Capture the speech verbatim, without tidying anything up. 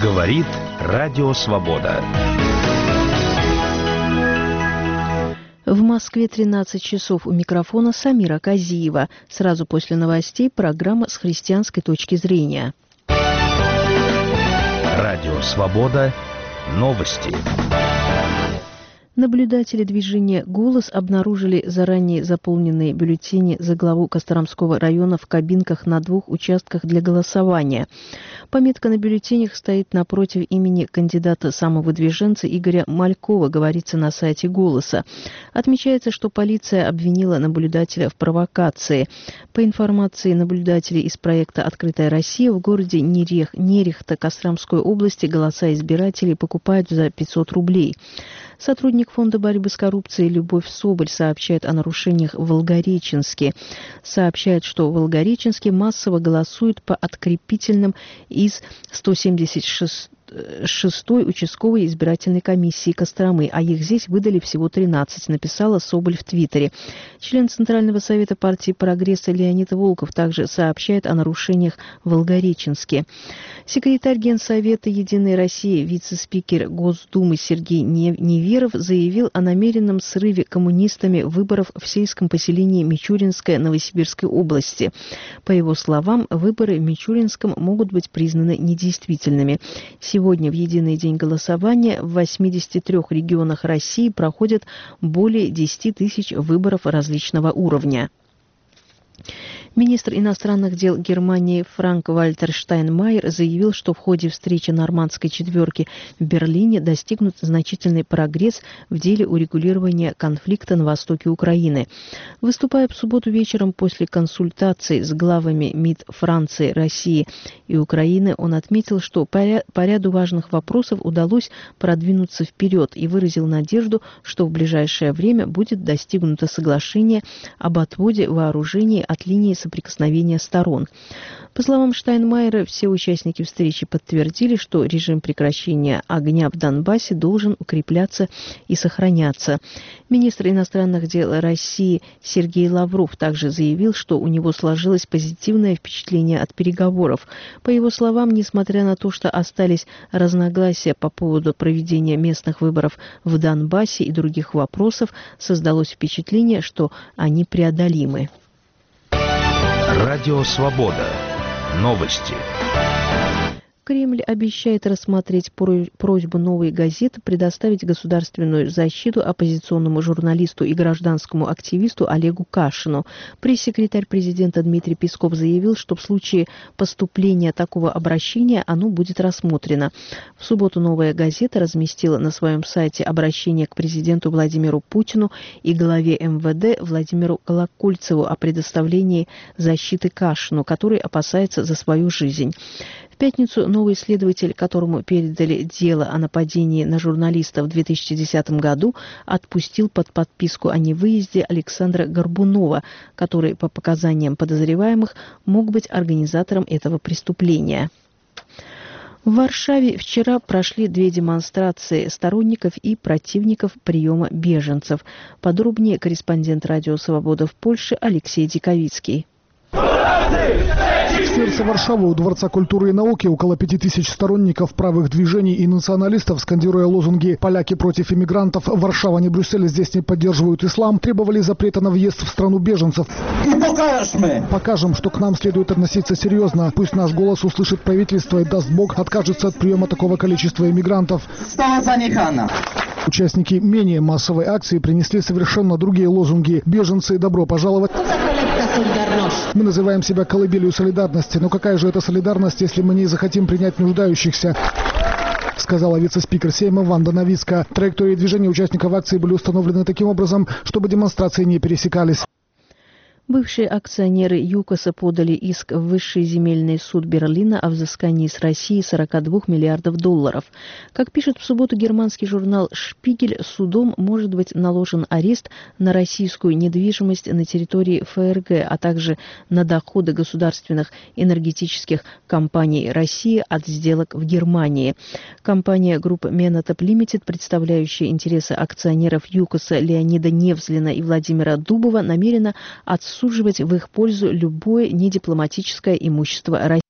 Говорит Радио Свобода. В Москве тринадцать часов. У микрофона Самира Казиева. Сразу после новостей программа с христианской точки зрения. Радио Свобода. Новости. Наблюдатели движения «Голос» обнаружили заранее заполненные бюллетени за главу Костромского района в кабинках на двух участках для голосования. Пометка на бюллетенях стоит напротив имени кандидата-самовыдвиженца Игоря Малькова, говорится на сайте «Голоса». Отмечается, что полиция обвинила наблюдателя в провокации. По информации наблюдателей из проекта «Открытая Россия», в городе Нерех, Нерехта Костромской области голоса избирателей покупают за пятьсот рублей. Сотрудник Фонда борьбы с коррупцией Любовь Соболь сообщает о нарушениях в Волгореченске. Сообщает, что в Волгореченске массово голосуют по открепительным из сто семьдесят шестой участковой избирательной комиссии Костромы, а их здесь выдали всего тринадцать, написала Соболь в Твиттере. Член Центрального совета партии «Прогресса» Леонид Волков также сообщает о нарушениях в Волгореченске. Секретарь Генсовета «Единой России», вице-спикер Госдумы Сергей Неверов заявил о намеренном срыве коммунистами выборов в сельском поселении Мичуринское Новосибирской области. По его словам, выборы в Мичуринском могут быть признаны недействительными. Сегодня в единый день голосования в восьмидесяти трёх регионах России проходят более десяти тысяч выборов различного уровня. Министр иностранных дел Германии Франк-Вальтер Штайнмайер заявил, что в ходе встречи нормандской четверки в Берлине достигнут значительный прогресс в деле урегулирования конфликта на востоке Украины. Выступая в субботу вечером после консультаций с главами МИД Франции, России и Украины, он отметил, что по ряду важных вопросов удалось продвинуться вперед и выразил надежду, что в ближайшее время будет достигнуто соглашение об отводе вооружений от линии соприкосновения сторон. По словам Штайнмайера, все участники встречи подтвердили, что режим прекращения огня в Донбассе должен укрепляться и сохраняться. Министр иностранных дел России Сергей Лавров также заявил, что у него сложилось позитивное впечатление от переговоров. По его словам, несмотря на то, что остались разногласия по поводу проведения местных выборов в Донбассе и других вопросов, создалось впечатление, что они преодолимы. Радио Свобода. Новости. Кремль обещает рассмотреть просьбу «Новой газеты» предоставить государственную защиту оппозиционному журналисту и гражданскому активисту Олегу Кашину. Пресс-секретарь президента Дмитрий Песков заявил, что в случае поступления такого обращения оно будет рассмотрено. В субботу «Новая газета» разместила на своем сайте обращение к президенту Владимиру Путину и главе эм вэ дэ Владимиру Колокольцеву о предоставлении защиты Кашину, который опасается за свою жизнь. В пятницу новый следователь, которому передали дело о нападении на журналиста в две тысячи десятом году, отпустил под подписку о невыезде Александра Горбунова, который, по показаниям подозреваемых, мог быть организатором этого преступления. В Варшаве вчера прошли две демонстрации сторонников и противников приема беженцев. Подробнее корреспондент Радио Свобода в Польше Алексей Диковицкий. В сердце Варшавы у Дворца культуры и науки около пяти тысяч сторонников правых движений и националистов, скандируя лозунги «Поляки против иммигрантов», «Варшава не Брюссель, здесь не поддерживают ислам», требовали запрета на въезд в страну беженцев. И покажем! Покажем, что к нам следует относиться серьезно. Пусть наш голос услышит правительство и, даст Бог, откажется от приема такого количества иммигрантов. Участники менее массовой акции принесли совершенно другие лозунги. «Беженцы, добро пожаловать». Мы называем себя колыбелью солидарности. Но какая же это солидарность, если мы не захотим принять нуждающихся? Сказала вице-спикер Сейма Ванда Новицка. Траектории движения участников акции были установлены таким образом, чтобы демонстрации не пересекались. Бывшие акционеры ЮКОСа подали иск в Высший земельный суд Берлина о взыскании с России сорока двух миллиардов долларов. Как пишет в субботу германский журнал «Шпигель», судом может быть наложен арест на российскую недвижимость на территории эф эр гэ, а также на доходы государственных энергетических компаний России от сделок в Германии. Компания Group Menatop Limited, представляющая интересы акционеров ЮКОСа Леонида Невзлина и Владимира Дубова, намерена отсутствовать в их пользу любое недипломатическое имущество России.